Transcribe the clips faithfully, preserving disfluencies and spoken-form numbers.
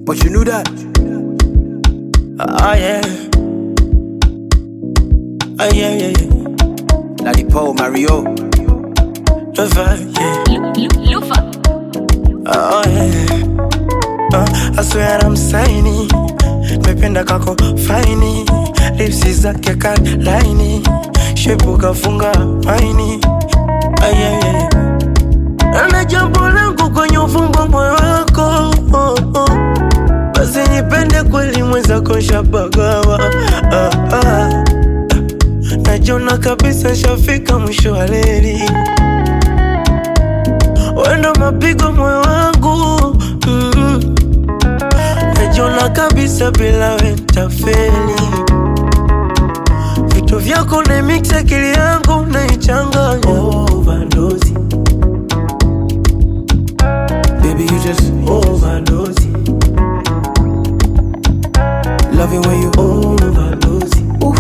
but you knew that. Oh yeah. Oh yeah, yeah, yeah. Lady Paul, Mario. Lufa, yeah. Lufa. Oh yeah. Uh, I swear I'm signing. Mependa kako faini. Lipsi zake kali laini. Shepu kafunga maini. Oh yeah, yeah. Ana jambo langu kwenye ufumbo moyo wako. Oh, oh. Basi nipende kweli mwenzako shapagawa. Ah, ah. Najiona kabisa shafika mwisho wa leli. Wendo mapigo moyo wangu. Mm-hmm. Najiona kabisa bila we nitafeli. Vitu vyako na mix akili yangu naichanganya. Overdose. Baby, you just Overdose. love it when you Overdose. oof.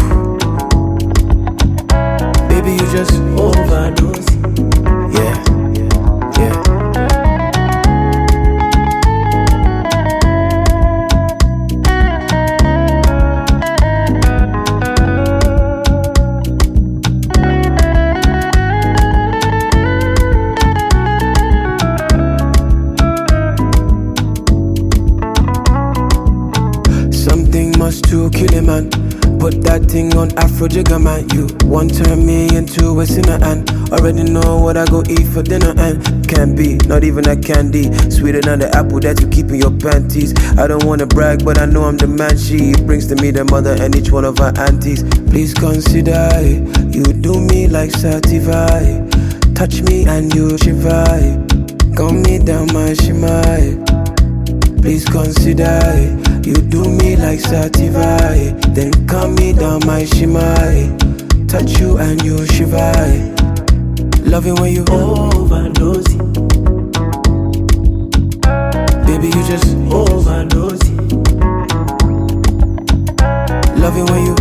Baby, you just Overdose. yeah, yeah. Something must to kill a man. Put that thing on Afro Jigger, man. You one turn me into a sinner and already know what I go eat for dinner and can't be, not even a candy. Sweeter than the apple that you keep in your panties. I don't wanna brag, but I know I'm the man. She brings to me the mother and each one of her aunties. Please consider it. You do me like Sativai. Touch me and you shiver. Calm me down, my shimai. Please consider it. You do me like Sativai. Then calm me down, my shimai. Touch you and you shiver. Love it when you Overdose. baby, you just Overdose. love it when you